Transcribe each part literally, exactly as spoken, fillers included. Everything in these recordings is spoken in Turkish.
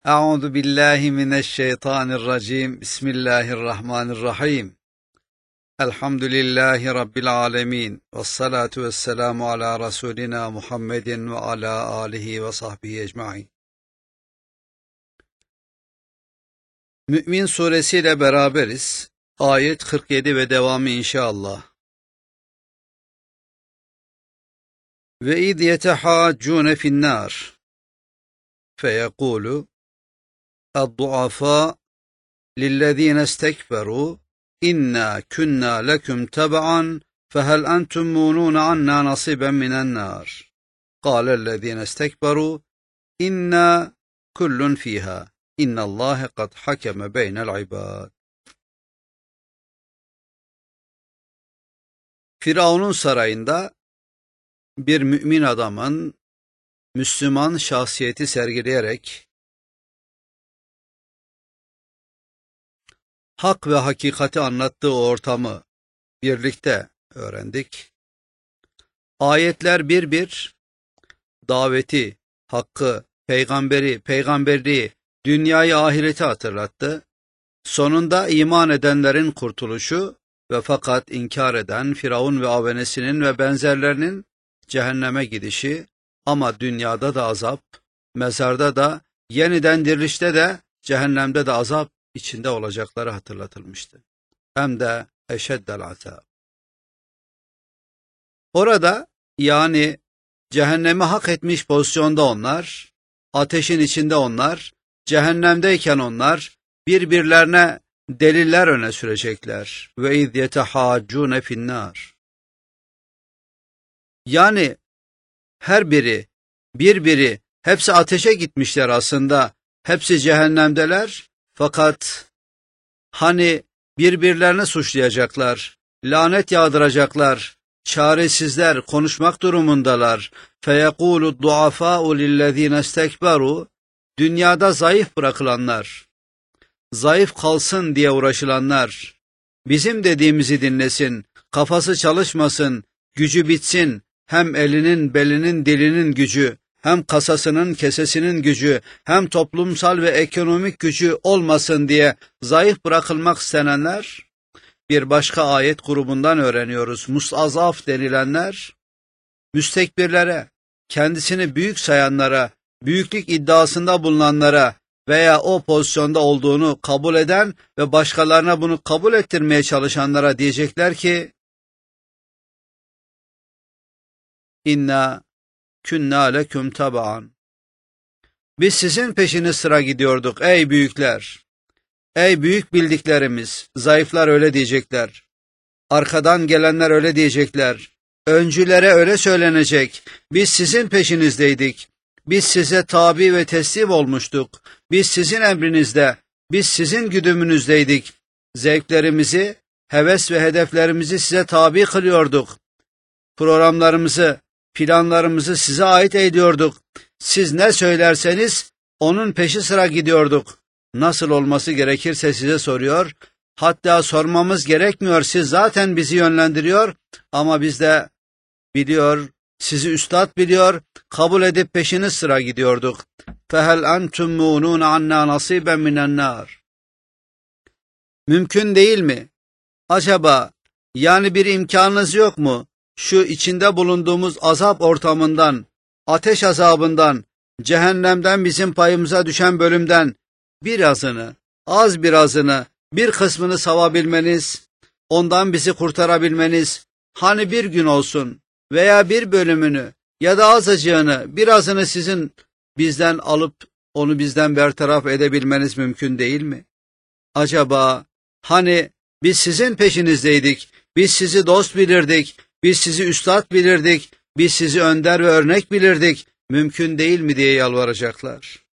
Euzu billahi mineşşeytanirracim. Bismillahirrahmanirrahim. Elhamdülillahi rabbil alamin. Ves salatu vesselamu ala rasulina Muhammedin ve ala alihi ve sahbihi ecmaîn. Mü'min suresiyle beraberiz. Ayet kırk yedi ve devamı inşallah. Ve iz yetehâccûne finnâr feyekûlu الضعفاء للذين استكبروا إنا كنا لكم تبعا فهل أنتم مونون عنا نصيبا من النار قال الذين استكبروا إنا كل فيها إن الله قد حكم بين العباد. Firavun'un sarayında bir mümin adamın Müslüman şahsiyeti sergileyerek hak ve hakikati anlattığı ortamı birlikte öğrendik. Ayetler bir bir daveti, hakkı, peygamberi, peygamberliği, dünyayı, ahireti hatırlattı. Sonunda iman edenlerin kurtuluşu ve fakat inkar eden Firavun ve avenesinin ve benzerlerinin cehenneme gidişi, ama dünyada da azap, mezarda da, yeniden dirilişte de, cehennemde de azap içinde olacakları hatırlatılmıştı. Hem de eşeddel azab. Orada, yani cehennemi hak etmiş pozisyonda onlar, ateşin içinde onlar, cehennemdeyken onlar birbirlerine deliller öne sürecekler. Ve iz yetehâccûne finnâr. Yani her biri, birbiri, hepsi ateşe gitmişler aslında, hepsi cehennemdeler. Fakat hani birbirlerini suçlayacaklar, lanet yağdıracaklar, çaresizler, konuşmak durumundalar. فَيَقُولُ الضُّعَفَاءُ لِلَّذ۪ينَ اسْتَكْبَرُوا. Dünyada zayıf bırakılanlar, zayıf kalsın diye uğraşılanlar, bizim dediğimizi dinlesin, kafası çalışmasın, gücü bitsin, hem elinin, belinin, dilinin gücü, hem kasasının, kesesinin gücü, hem toplumsal ve ekonomik gücü olmasın diye zayıf bırakılmak istenenler, bir başka ayet grubundan öğreniyoruz. Mustazaf denilenler, müstekbirlere, kendisini büyük sayanlara, büyüklük iddiasında bulunanlara veya o pozisyonda olduğunu kabul eden ve başkalarına bunu kabul ettirmeye çalışanlara diyecekler ki, İnna künna leküm tabaan. Biz sizin peşiniz sıra gidiyorduk ey büyükler. Ey büyük bildiklerimiz. Zayıflar öyle diyecekler. Arkadan gelenler öyle diyecekler. Öncülere öyle söylenecek. Biz sizin peşinizdeydik. Biz size tabi ve teslim olmuştuk. Biz sizin emrinizde, biz sizin güdümünüzdeydik. Zevklerimizi, heves ve hedeflerimizi size tabi kılıyorduk. Programlarımızı, planlarımızı size ait ediyorduk. Siz ne söylerseniz onun peşi sıra gidiyorduk. Nasıl olması gerekirse size soruyor. Hatta sormamız gerekmiyor. Siz zaten bizi yönlendiriyor. Ama biz de biliyor, sizi üstad biliyor, kabul edip peşiniz sıra gidiyorduk. فَهَلْ أَنْتُمْ مُونُونَ عَنَّا نَصِيبًا مِنَ النَّارِ. Mümkün değil mi? Acaba yani bir imkanınız yok mu? Şu içinde bulunduğumuz azap ortamından, ateş azabından, cehennemden bizim payımıza düşen bölümden birazını, az birazını, bir kısmını savabilmeniz, ondan bizi kurtarabilmeniz, hani bir gün olsun veya bir bölümünü ya da azıcığını, birazını sizin bizden alıp onu bizden bertaraf edebilmeniz mümkün değil mi? Acaba hani biz sizin peşinizdeydik, biz sizi dost bilirdik, biz sizi üstad bilirdik, biz sizi önder ve örnek bilirdik, mümkün değil mi diye yalvaracaklar.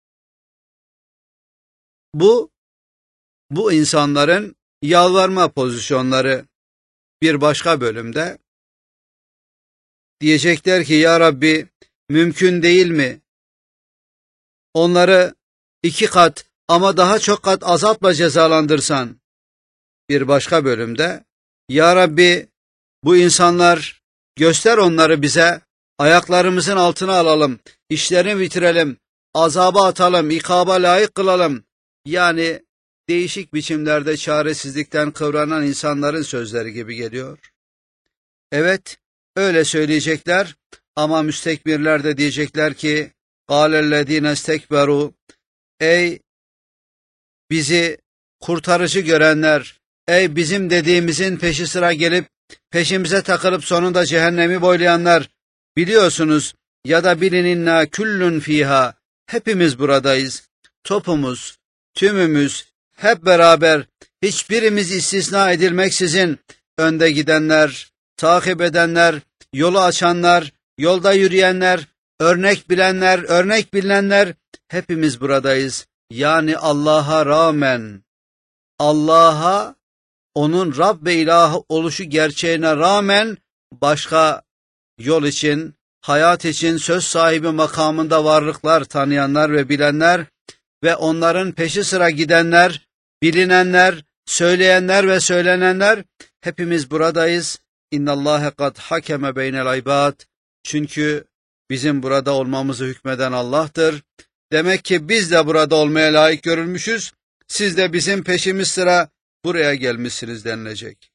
Bu, bu insanların yalvarma pozisyonları. Bir başka bölümde diyecekler ki, ya Rabbi mümkün değil mi? Onları iki kat ama daha çok kat azapla cezalandırsan. Bir başka bölümde, ya Rabbi bu insanlar, göster onları bize, ayaklarımızın altına alalım, işlerini bitirelim, azaba atalım, ikaba layık kılalım. Yani değişik biçimlerde çaresizlikten kıvranan insanların sözleri gibi geliyor. Evet, öyle söyleyecekler ama müstekbirler de diyecekler ki قَالَ istekberu, ey bizi kurtarıcı görenler, ey bizim dediğimizin peşi sıra gelip peşimize takılıp sonunda cehennemi boylayanlar, biliyorsunuz ya da bilin inna küllün fiha, hepimiz buradayız, topumuz, tümümüz, hep beraber, hiçbirimiz istisna edilmeksizin, önde gidenler, takip edenler, yolu açanlar, yolda yürüyenler, örnek bilenler, örnek bilinenler, hepimiz buradayız. Yani Allah'a rağmen, Allah'a, onun Rab ve ilah oluşu gerçeğine rağmen başka yol için, hayat için söz sahibi makamında varlıklar tanıyanlar ve bilenler ve onların peşi sıra gidenler, bilinenler, söyleyenler ve söylenenler, hepimiz buradayız. İnnallâhe kad hakeme beynel ibad. Çünkü bizim burada olmamızı hükmeden Allah'tır. Demek ki biz de burada olmaya layık görülmüşüz. Siz de bizim peşimiz sıra buraya gelmişsiniz denilecek.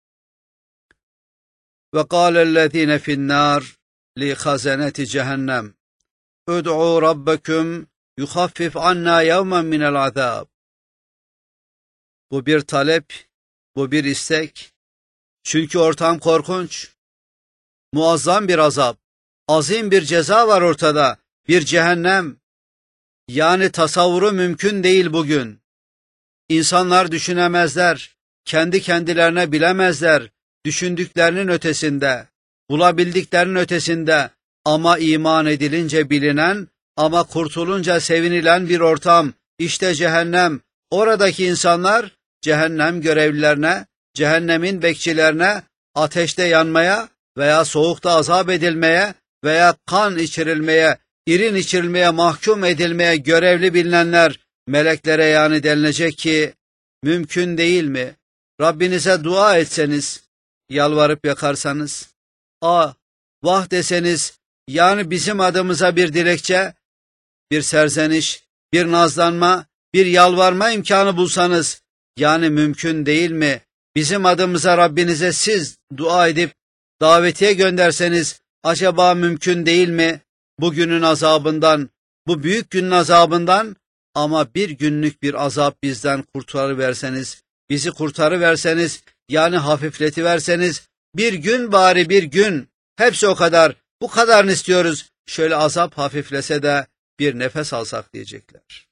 Ve kâlellezîne finnâr li hazeneti cehennem ud'u rabbekum yuhaffif anna yevmen minel azab. Bu bir talep, bu bir istek. Çünkü ortam korkunç. Muazzam bir azap, azim bir ceza var ortada, bir cehennem. Yani tasavvuru mümkün değil bugün. İnsanlar düşünemezler, kendi kendilerine bilemezler, düşündüklerinin ötesinde, bulabildiklerinin ötesinde ama iman edilince bilinen, ama kurtulunca sevinilen bir ortam, işte cehennem. Oradaki insanlar cehennem görevlilerine, cehennemin bekçilerine, ateşte yanmaya veya soğukta azap edilmeye veya kan içirilmeye, irin içirilmeye, mahkum edilmeye görevli bilinenler, meleklere yani denilecek ki, mümkün değil mi? Rabbinize dua etseniz, yalvarıp yakarsanız, ah, vah deseniz, yani bizim adımıza bir dilekçe, bir serzeniş, bir nazlanma, bir yalvarma imkanı bulsanız, yani mümkün değil mi? Bizim adımıza Rabbinize siz dua edip davetiye gönderseniz, acaba mümkün değil mi? Bugünün azabından, bu büyük günün azabından, ama bir günlük bir azap bizden kurtarıverseniz, bizi kurtarıverseniz, yani hafifletiverseniz, bir gün bari bir gün, hepsi o kadar, bu kadarını istiyoruz, şöyle azap hafiflese de bir nefes alsak diyecekler.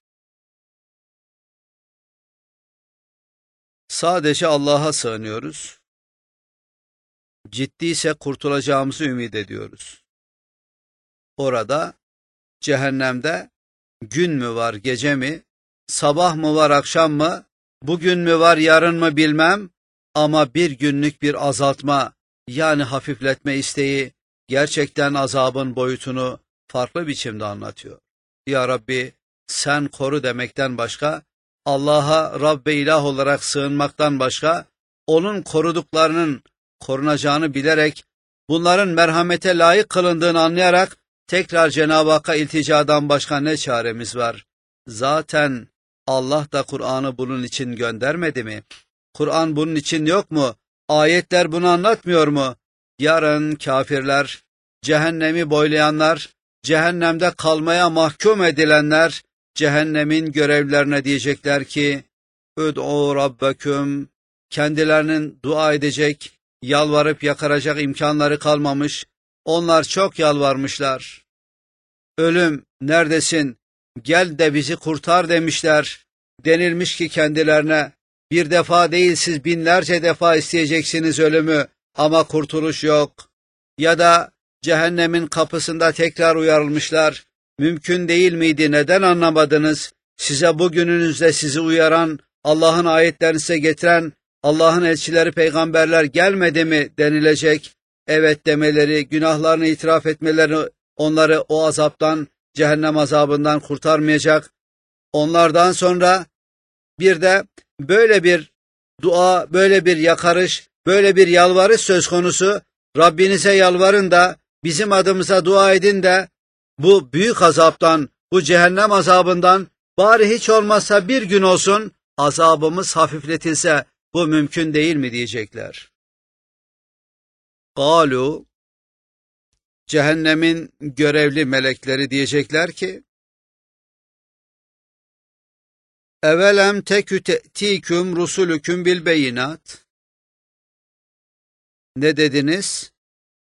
Sadece Allah'a sığınıyoruz. Ciddiyse kurtulacağımızı ümit ediyoruz. Orada, cehennemde, gün mü var, gece mi, sabah mı var, akşam mı, bugün mü var, yarın mı bilmem, ama bir günlük bir azaltma, yani hafifletme isteği, gerçekten azabın boyutunu farklı biçimde anlatıyor. Ya Rabbi, sen koru demekten başka, Allah'a Rab ve ilah olarak sığınmaktan başka, onun koruduklarının korunacağını bilerek, bunların merhamete layık kılındığını anlayarak, tekrar Cenab-ı Hakk'a ilticadan başka ne çaremiz var? Zaten Allah da Kur'an'ı bunun için göndermedi mi? Kur'an bunun için yok mu? Ayetler bunu anlatmıyor mu? Yarın kafirler, cehennemi boylayanlar, cehennemde kalmaya mahkum edilenler, cehennemin görevlilerine diyecekler ki, Üd'u Rabbeküm, kendilerinin dua edecek, yalvarıp yakaracak imkanları kalmamış, onlar çok yalvarmışlar. Ölüm, neredesin? Gel de bizi kurtar demişler. Denilmiş ki kendilerine, bir defa değil siz binlerce defa isteyeceksiniz ölümü ama kurtuluş yok. Ya da cehennemin kapısında tekrar uyarılmışlar. Mümkün değil miydi, neden anlamadınız? Size bugününüzde sizi uyaran, Allah'ın ayetlerini size getiren, Allah'ın elçileri, peygamberler gelmedi mi denilecek. Evet demeleri, günahlarını itiraf etmeleri onları o azaptan, cehennem azabından kurtarmayacak. Onlardan sonra bir de böyle bir dua, böyle bir yakarış, böyle bir yalvarış söz konusu. Rabbinize yalvarın da, bizim adımıza dua edin de, bu büyük azaptan, bu cehennem azabından bari hiç olmazsa bir gün olsun azabımız hafifletilse bu mümkün değil mi diyecekler. Kalu, cehennemin görevli melekleri diyecekler ki, evelem tekü te'tiküm rusulüküm bil beyinat. Ne dediniz?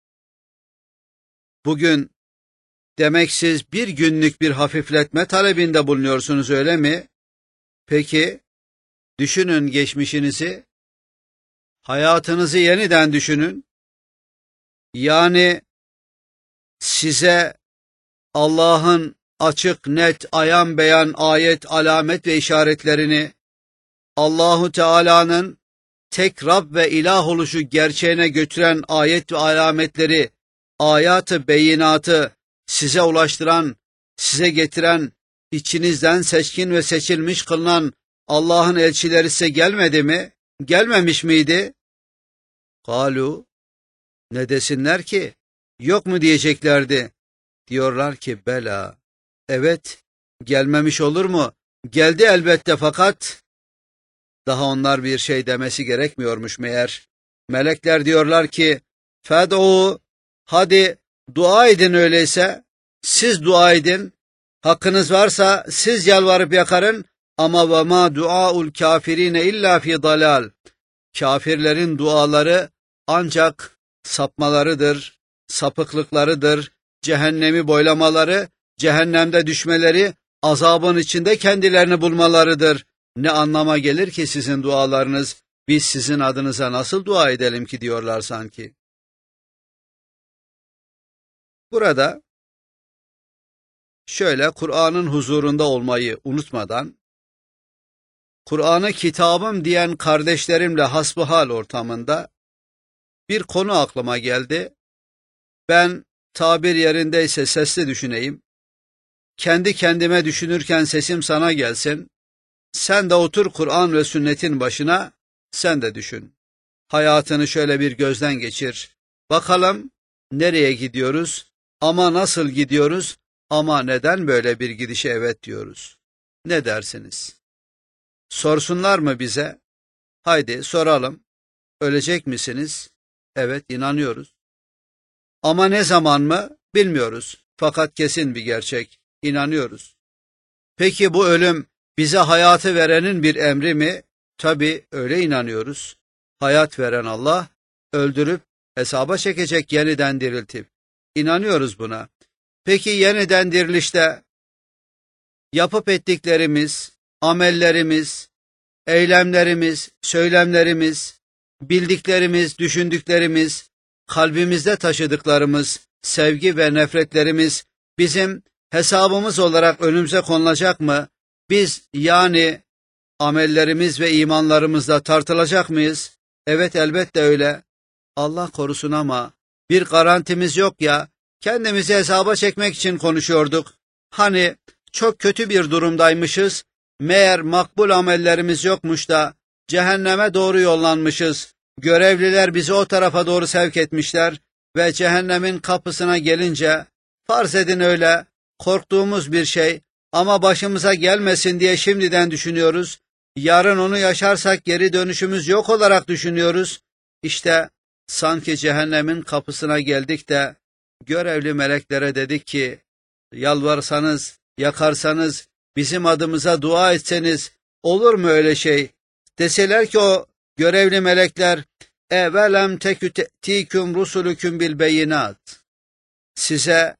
Bugün demek siz bir günlük bir hafifletme talebinde bulunuyorsunuz, öyle mi? Peki, düşünün geçmişinizi, hayatınızı yeniden düşünün. Yani size Allah'ın açık, net, ayan beyan ayet, alamet ve işaretlerini, Allahu Teala'nın tek Rab ve ilah oluşu gerçeğine götüren ayet ve alametleri, ayat-ı beyinatı size ulaştıran, size getiren, içinizden seçkin ve seçilmiş kılınan Allah'ın elçileri size gelmedi mi? Gelmemiş miydi? Kalu, ne desinler ki? Yok mu diyeceklerdi. Diyorlar ki bela, evet, gelmemiş olur mu? Geldi elbette, fakat daha onlar bir şey demesi gerekmiyormuş meğer. Melekler diyorlar ki, fed'u, hadi dua edin öyleyse, siz dua edin, hakkınız varsa siz yalvarıp yakarın, ama ve ma duaul kafirine illa fi dalal. Kafirlerin duaları ancak sapmalarıdır, sapıklıklarıdır, cehennemi boylamaları, cehennemde düşmeleri, azabın içinde kendilerini bulmalarıdır. Ne anlama gelir ki sizin dualarınız, biz sizin adınıza nasıl dua edelim ki diyorlar sanki. Burada şöyle Kur'an'ın huzurunda olmayı unutmadan, Kur'an'ı kitabım diyen kardeşlerimle hasbihal ortamında bir konu aklıma geldi. Ben tabir yerindeyse sesli düşüneyim. Kendi kendime düşünürken sesim sana gelsin. Sen de otur Kur'an ve sünnetin başına, sen de düşün. Hayatını şöyle bir gözden geçir. Bakalım nereye gidiyoruz, ama nasıl gidiyoruz, ama neden böyle bir gidişe evet diyoruz? Ne dersiniz? Sorsunlar mı bize? Haydi soralım. Ölecek misiniz? Evet, inanıyoruz. Ama ne zaman mı? Bilmiyoruz. Fakat kesin bir gerçek. İnanıyoruz. Peki bu ölüm bize hayatı verenin bir emri mi? Tabii öyle inanıyoruz. Hayat veren Allah, öldürüp hesaba çekecek, yeniden diriltip. İnanıyoruz buna. Peki yeniden dirilişte yapıp ettiklerimiz, amellerimiz, eylemlerimiz, söylemlerimiz, bildiklerimiz, düşündüklerimiz, kalbimizde taşıdıklarımız, sevgi ve nefretlerimiz bizim hesabımız olarak önümüze konulacak mı? Biz yani amellerimiz ve imanlarımızla tartılacak mıyız? Evet, elbette öyle. Allah korusun, ama bir garantimiz yok ya. Kendimizi hesaba çekmek için konuşuyorduk. Hani çok kötü bir durumdaymışız, meğer makbul amellerimiz yokmuş da cehenneme doğru yollanmışız. Görevliler bizi o tarafa doğru sevk etmişler ve cehennemin kapısına gelince, farz edin öyle, korktuğumuz bir şey ama başımıza gelmesin diye şimdiden düşünüyoruz. Yarın onu yaşarsak geri dönüşümüz yok olarak düşünüyoruz. İşte sanki cehennemin kapısına geldik de görevli meleklere dedik ki, yalvarsanız, yakarsanız, bizim adımıza dua etseniz olur mu öyle şey? Deseler ki o görevli melekler, evelem tekü te'tiküm rusulüküm bil beyinat. Size,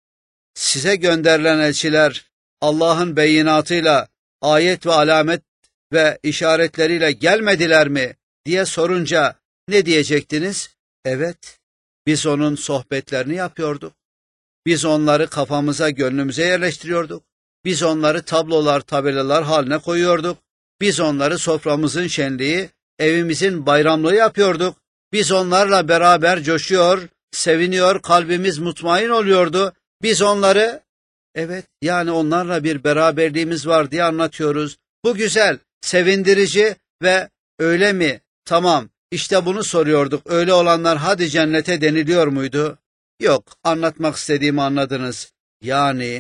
size gönderilen elçiler Allah'ın beyinatıyla, ayet ve alamet ve işaretleriyle gelmediler mi diye sorunca ne diyecektiniz? Evet, biz onun sohbetlerini yapıyorduk. Biz onları kafamıza, gönlümüze yerleştiriyorduk. Biz onları tablolar, tabelalar haline koyuyorduk. Biz onları soframızın şenliği, evimizin bayramlığı yapıyorduk. Biz onlarla beraber coşuyor, seviniyor, kalbimiz mutmain oluyordu. Biz onları, evet, yani onlarla bir beraberliğimiz var diye anlatıyoruz. Bu güzel, sevindirici ve öyle mi? Tamam, işte bunu soruyorduk. Öyle olanlar hadi cennete deniliyor muydu? Yok, anlatmak istediğimi anladınız. Yani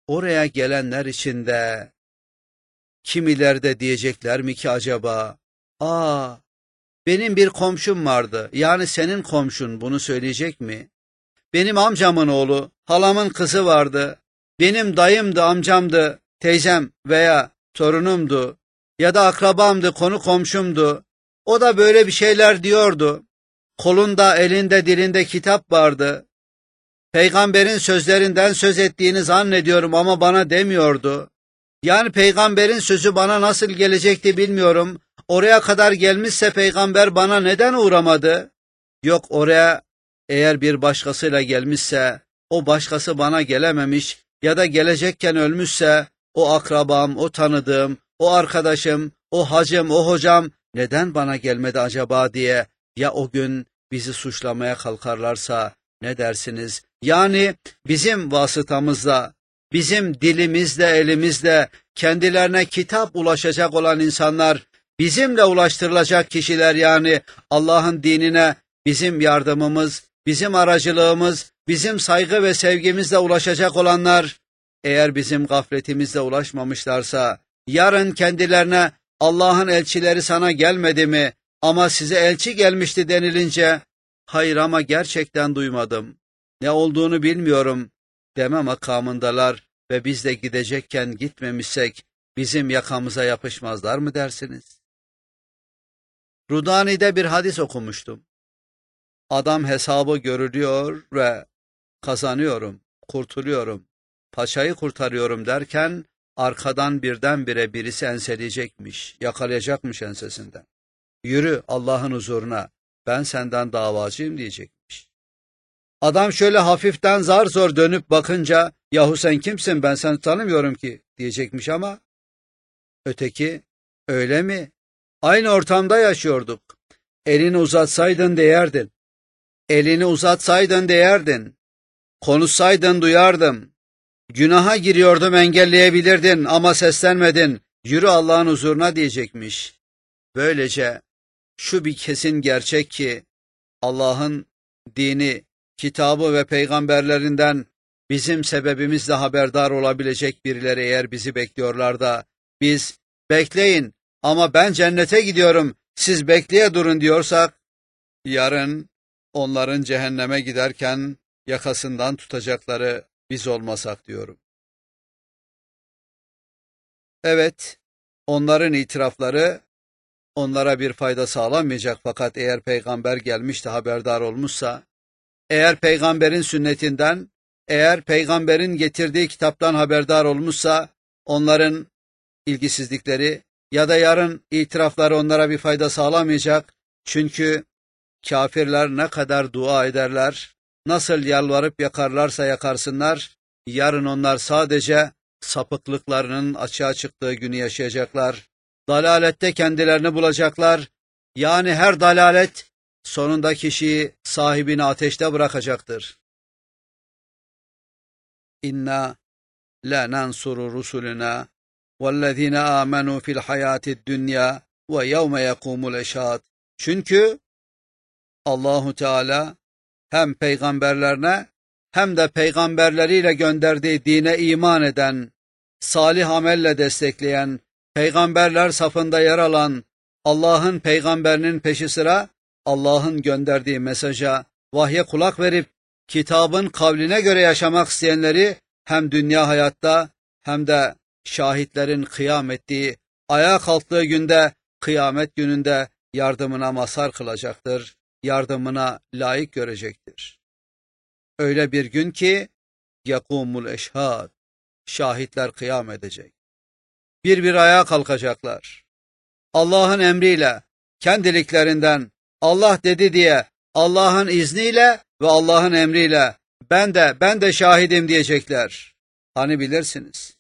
oraya gelenler içinde kimiler de diyecekler mi ki acaba, ''Aa, benim bir komşum vardı, yani senin komşun bunu söyleyecek mi? Benim amcamın oğlu, halamın kızı vardı, benim dayımdı, amcamdı, teyzem veya torunumdu ya da akrabamdı, konu komşumdu. O da böyle bir şeyler diyordu. Kolunda, elinde, dilinde kitap vardı. Peygamberin sözlerinden söz ettiğini zannediyorum ama bana demiyordu. Yani peygamberin sözü bana nasıl gelecekti bilmiyorum. Oraya kadar gelmişse peygamber bana neden uğramadı? Yok, oraya eğer bir başkasıyla gelmişse o başkası bana gelememiş ya da gelecekken ölmüşse o akrabam, o tanıdığım, o arkadaşım, o hacım, o hocam neden bana gelmedi acaba diye ya o gün bizi suçlamaya kalkarlarsa ne dersiniz? Yani bizim vasıtamızla, bizim dilimizle, elimizle kendilerine kitap ulaşacak olan insanlar, bizimle ulaştırılacak kişiler, yani Allah'ın dinine bizim yardımımız, bizim aracılığımız, bizim saygı ve sevgimizle ulaşacak olanlar, eğer bizim gafletimizle ulaşmamışlarsa, yarın kendilerine Allah'ın elçileri sana gelmedi mi ama size elçi gelmişti denilince, hayır ama gerçekten duymadım, ne olduğunu bilmiyorum deme makamındalar ve biz de gidecekken gitmemişsek bizim yakamıza yapışmazlar mı dersiniz? Rudani'de bir hadis okumuştum. Adam hesabı görülüyor ve kazanıyorum, kurtuluyorum, paçayı kurtarıyorum derken arkadan birdenbire birisi enseleyecekmiş, yakalayacakmış ensesinden. Yürü Allah'ın huzuruna, ben senden davacıyım diyecekmiş. Adam şöyle hafiften zar zor dönüp bakınca, yahu sen kimsin, ben seni tanımıyorum ki diyecekmiş ama öteki, öyle mi? Aynı ortamda yaşıyorduk. Elini uzatsaydın değerdin. Elini uzatsaydın değerdin. Konuşsaydın duyardım. Günaha giriyordum, engelleyebilirdin ama seslenmedin. Yürü Allah'ın huzuruna diyecekmiş. Böylece şu bir kesin gerçek ki Allah'ın dini, kitabı ve peygamberlerinden bizim sebebimizle haberdar olabilecek birileri eğer bizi bekliyorlar da biz bekleyin ama ben cennete gidiyorum, siz bekleye durun diyorsak, yarın onların cehenneme giderken yakasından tutacakları biz olmasak diyorum. Evet, onların itirafları onlara bir fayda sağlamayacak, fakat eğer peygamber gelmiş de haberdar olmuşsa, eğer peygamberin sünnetinden, eğer peygamberin getirdiği kitaptan haberdar olmuşsa, onların ilgisizlikleri ya da yarın itirafları onlara bir fayda sağlamayacak. Çünkü kafirler ne kadar dua ederler, nasıl yalvarıp yakarlarsa yakarsınlar, yarın onlar sadece sapıklıklarının açığa çıktığı günü yaşayacaklar. Dalalette kendilerini bulacaklar. Yani her dalalet sonunda kişiyi, sahibini ateşte bırakacaktır. İnna la nansuru rusulina vellezine amenu fil hayatid dünya ve yevme yekumul eşhad. Çünkü Allahu Teala hem peygamberlerine hem de peygamberleriyle gönderdiği dine iman eden, salih amelle destekleyen, peygamberler safında yer alan, Allah'ın peygamberinin peşi sıra Allah'ın gönderdiği mesaja, vahye kulak verip kitabın kavline göre yaşamak isteyenleri hem dünya hayatta hem de şahitlerin kıyam ettiği, ayağa kalktığı günde, kıyamet gününde yardımına mazhar kılacaktır, yardımına layık görecektir. Öyle bir gün ki yakumul eşhad, şahitler kıyam edecek. Bir bir ayağa kalkacaklar. Allah'ın emriyle, kendiliklerinden, Allah dedi diye, Allah'ın izniyle ve Allah'ın emriyle, ben de, ben de şahidim diyecekler. Hani bilirsiniz,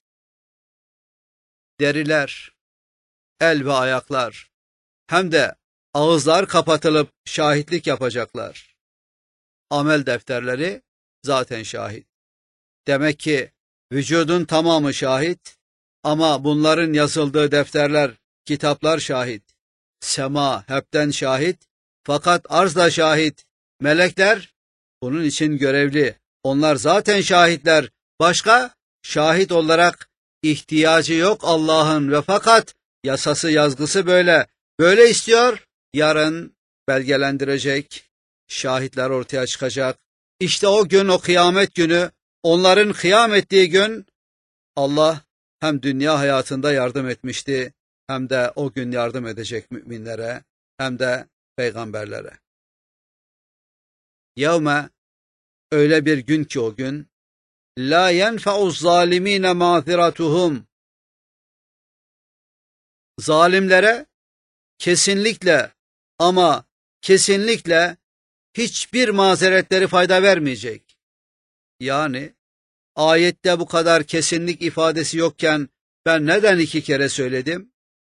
deriler, el ve ayaklar, hem de ağızlar kapatılıp şahitlik yapacaklar. Amel defterleri zaten şahit. Demek ki vücudun tamamı şahit ama bunların yazıldığı defterler, kitaplar şahit. Sema hepten şahit, fakat arz da şahit. Melekler bunun için görevli. Onlar zaten şahitler. Başka? şahit olarak ihtiyacı yok Allah'ın ve fakat yasası yazgısı böyle. Böyle istiyor, yarın belgelendirecek, şahitler ortaya çıkacak. İşte o gün, o kıyamet günü, onların kıyam ettiği gün Allah hem dünya hayatında yardım etmişti, hem de o gün yardım edecek müminlere, hem de peygamberlere. Yevme, öyle bir gün ki o gün, la yenfe'uz zalimine mağfiratuhum. Zalimlere kesinlikle ama kesinlikle hiçbir mazeretleri fayda vermeyecek. Yani ayette bu kadar kesinlik ifadesi yokken ben neden iki kere söyledim?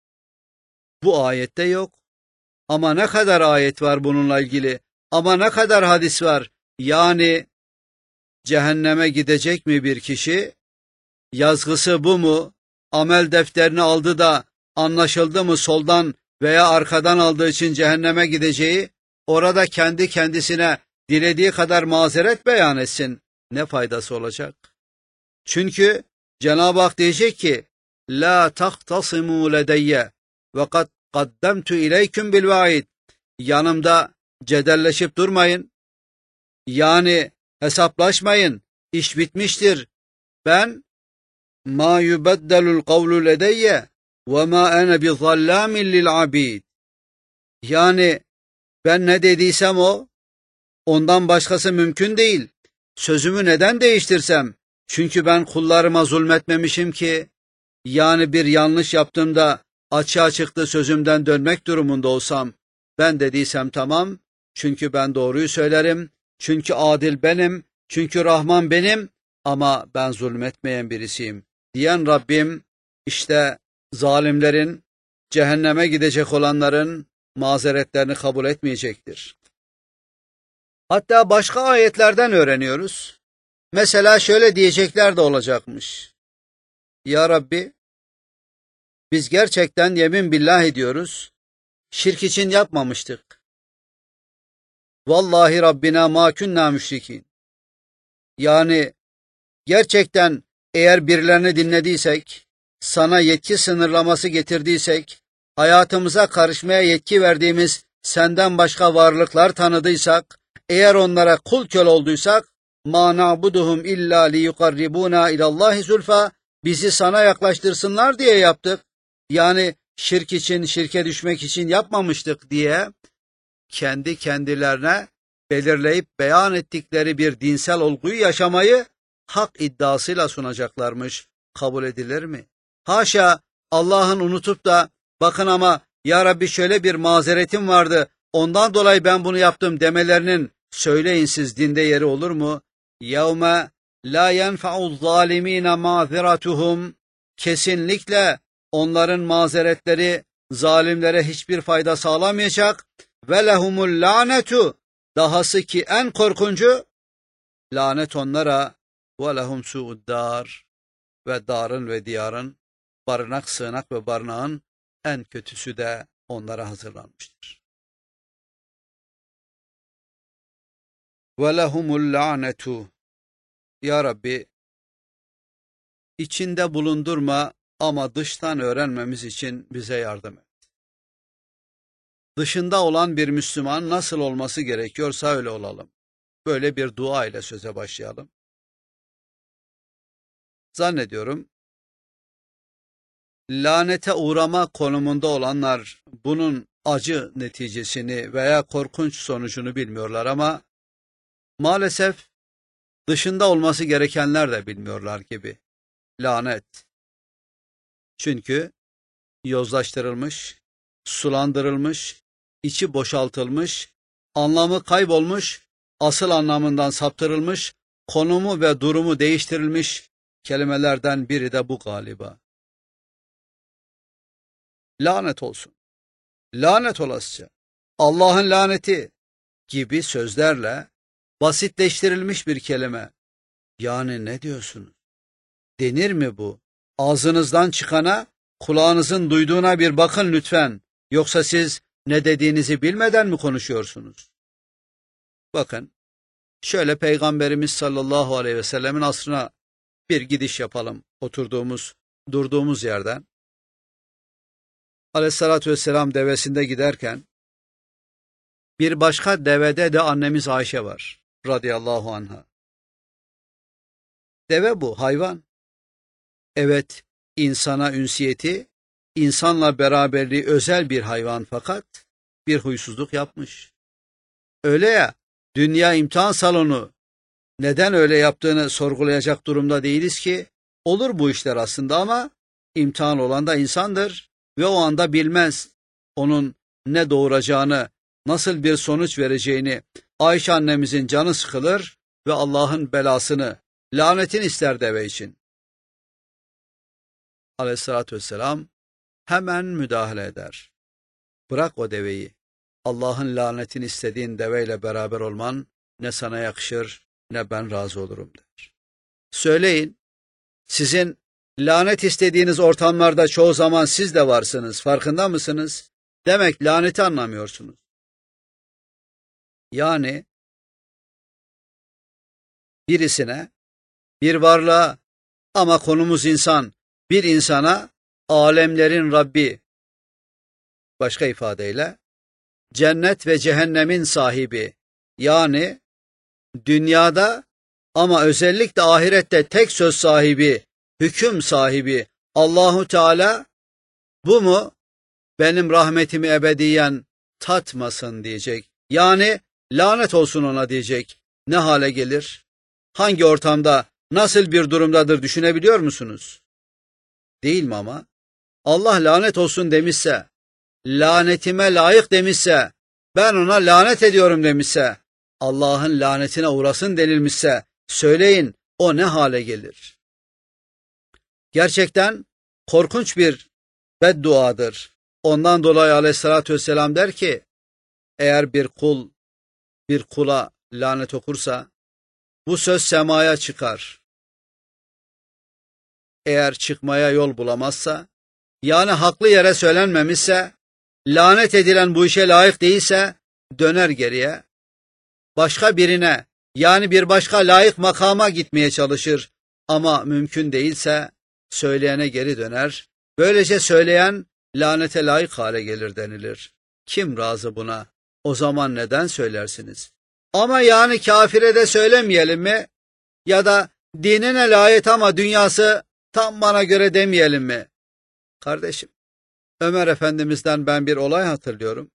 Bu ayette yok. Ama ne kadar ayet var bununla ilgili? Ama ne kadar hadis var? Yani cehenneme gidecek mi bir kişi? Yazgısı bu mu? Amel defterini aldı da anlaşıldı mı soldan veya arkadan aldığı için cehenneme gideceği? Orada kendi kendisine dilediği kadar mazeret beyan etsin. Ne faydası olacak? Çünkü Cenab-ı Hak diyecek ki la tahtasimu ledeyye ve kad kaddemtu ileyküm bil vaid. Yanımda cedelleşip durmayın. Yani hesaplaşmayın. İş bitmiştir. Ben ma yubeddelul kavlu ledeyye ve ma ene bi zallamin lil abid. Yani ben ne dediysem o, ondan başkası mümkün değil. Sözümü neden değiştirsem? Çünkü ben kullarıma zulmetmemişim ki. Yani bir yanlış yaptığımda açığa çıktı sözümden dönmek durumunda olsam, ben dediysem tamam, çünkü ben doğruyu söylerim, çünkü adil benim, çünkü Rahman benim, ama ben zulmetmeyen birisiyim diyen Rabbim, işte zalimlerin, cehenneme gidecek olanların mazeretlerini kabul etmeyecektir. Hatta başka ayetlerden öğreniyoruz. Mesela şöyle diyecekler de olacakmış. Ya Rabbi, biz gerçekten yemin billah ediyoruz, şirk için yapmamıştık. Vallahi Rabbina ma kunna müşrikin. Yani gerçekten eğer birilerini dinlediysek, sana yetki sınırlaması getirdiysek, hayatımıza karışmaya yetki verdiğimiz senden başka varlıklar tanıdıysak, eğer onlara kul köle olduysak, ma na'buduhum illa liyukarribuna ilallahi zulfa, bizi sana yaklaştırsınlar diye yaptık. Yani şirk için, şirke düşmek için yapmamıştık diye kendi kendilerine belirleyip beyan ettikleri bir dinsel olguyu yaşamayı hak iddiasıyla sunacaklarmış. Kabul edilir mi? Haşa, Allah'ın unutup da bakın ama ya Rabbi şöyle bir mazeretim vardı, ondan dolayı ben bunu yaptım demelerinin söyleyin siz dinde yeri olur mu? Yevme la yenfa'u zalimine mazeratuhum. Kesinlikle onların mazeretleri zalimlere hiçbir fayda sağlamayacak. Ve lehumul lanetu. Dahası ki en korkuncu lanet onlara. Ve lehum su'uddar. Ve darın ve diyarın, barınak, sığınak ve barınağın en kötüsü de onlara hazırlanmıştır. Ve lehumul lanetu. Ya Rabbi, içinde bulundurma ama dıştan öğrenmemiz için bize yardım et. Dışında olan bir Müslüman nasıl olması gerekiyorsa öyle olalım. Böyle bir dua ile söze başlayalım. Zannediyorum lanete uğrama konumunda olanlar bunun acı neticesini veya korkunç sonucunu bilmiyorlar ama maalesef dışında olması gerekenler de bilmiyorlar gibi. Lanet. Çünkü yozlaştırılmış, sulandırılmış, içi boşaltılmış, anlamı kaybolmuş, asıl anlamından saptırılmış, konumu ve durumu değiştirilmiş kelimelerden biri de bu galiba. Lanet olsun, lanet olasıca, Allah'ın laneti gibi sözlerle basitleştirilmiş bir kelime. Yani ne diyorsunuz? Denir mi bu? Ağzınızdan çıkana, kulağınızın duyduğuna bir bakın lütfen. Yoksa siz ne dediğinizi bilmeden mi konuşuyorsunuz? Bakın, şöyle Peygamberimiz sallallahu aleyhi ve sellemin asrına bir gidiş yapalım oturduğumuz, durduğumuz yerden. Aleyhissalatü vesselam devesinde giderken bir başka devede de annemiz Ayşe var radıyallahu anha. Deve bu, hayvan. Evet, insana ünsiyeti, insanla beraberliği özel bir hayvan fakat bir huysuzluk yapmış. Öyle ya, dünya imtihan salonu, neden öyle yaptığını sorgulayacak durumda değiliz ki, olur bu işler aslında ama imtihan olan da insandır ve o anda bilmez onun ne doğuracağını, nasıl bir sonuç vereceğini. Ayşe annemizin canı sıkılır ve Allah'ın belasını, lanetini ister deve için. Aleyhissalatü vesselam hemen müdahale eder. Bırak o deveyi. Allah'ın lanetini istediğin deveyle beraber olman ne sana yakışır ne ben razı olurum der. Söyleyin, sizin lanet istediğiniz ortamlarda çoğu zaman siz de varsınız, farkında mısınız? Demek laneti anlamıyorsunuz. Yani birisine, bir varlığa, ama konumuz insan, bir insana alemlerin Rabbi, başka ifadeyle cennet ve cehennemin sahibi, yani dünyada ama özellikle ahirette tek söz sahibi, hüküm sahibi Allahu Teala, bu mu benim rahmetimi ebediyen tatmasın diyecek. Yani lanet olsun ona diyecek. Ne hale gelir? Hangi ortamda, nasıl bir durumdadır düşünebiliyor musunuz? Değil mi ama? Allah lanet olsun demişse, lanetime layık demişse, ben ona lanet ediyorum demişse, Allah'ın lanetine uğrasın denilmişse, söyleyin o ne hale gelir? Gerçekten korkunç bir bedduadır. Ondan dolayı Aleyhissalatü vesselam der ki, eğer bir kul bir kula lanet okursa, bu söz semaya çıkar. Eğer çıkmaya yol bulamazsa, yani haklı yere söylenmemişse, lanet edilen bu işe layık değilse, döner geriye, başka birine, yani bir başka layık makama gitmeye çalışır. Ama mümkün değilse, söyleyene geri döner. Böylece söyleyen, lanete layık hale gelir denilir. Kim razı buna? O zaman neden söylersiniz? Ama yani kafire de söylemeyelim mi? Ya da dinine layık ama dünyası tam bana göre demeyelim mi? Kardeşim, Ömer Efendimiz'den ben bir olay hatırlıyorum.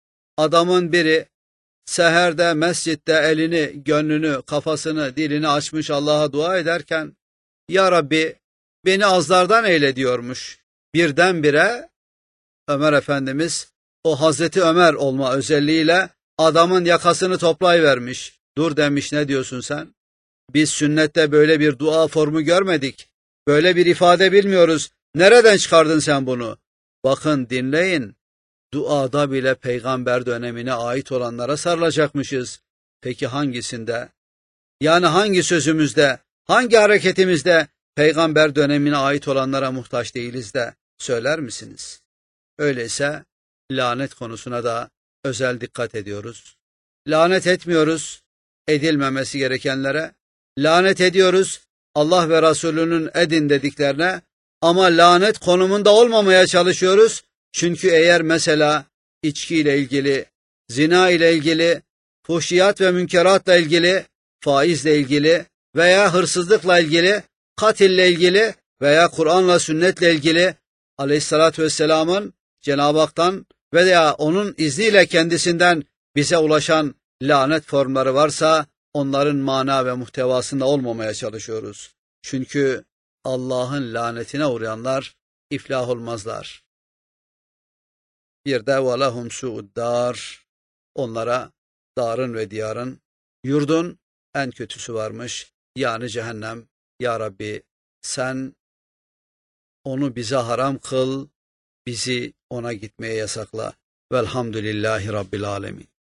Adamın biri seherde, mescitte elini, gönlünü, kafasını, dilini açmış Allah'a dua ederken, Ya Rabbi beni azlardan eyle diyormuş. Birdenbire Ömer Efendimiz, o Hazreti Ömer olma özelliğiyle adamın yakasını toplayıvermiş. Dur demiş, ne diyorsun sen? Biz sünnette böyle bir dua formu görmedik. Böyle bir ifade bilmiyoruz. Nereden çıkardın sen bunu? Bakın, dinleyin. Duada bile peygamber dönemine ait olanlara sarılacakmışız. Peki hangisinde? Yani hangi sözümüzde, hangi hareketimizde peygamber dönemine ait olanlara muhtaç değiliz de söyler misiniz? Öyleyse lanet konusuna da özel dikkat ediyoruz. Lanet etmiyoruz edilmemesi gerekenlere, lanet ediyoruz Allah ve Resulünün edin dediklerine, ama lanet konumunda olmamaya çalışıyoruz. Çünkü eğer mesela içki ile ilgili, zina ile ilgili, fuhşiyat ve münkeratla ilgili, faizle ilgili veya hırsızlıkla ilgili, katille ilgili veya Kur'an'la sünnetle ilgili Aleyhissalatü vesselamın Cenab-ı Hak'tan veya onun izniyle kendisinden bize ulaşan lanet formları varsa, onların mana ve muhtevasında olmamaya çalışıyoruz. Çünkü Allah'ın lanetine uğrayanlar iflah olmazlar. Bir de وَلَهُمْ سُوءُ الدَّارِ, onlara darın ve diyarın, yurdun en kötüsü varmış, yani cehennem. Ya Rabbi sen onu bize haram kıl, bizi ona gitmeye yasakla. Velhamdülillahi Rabbil alemin.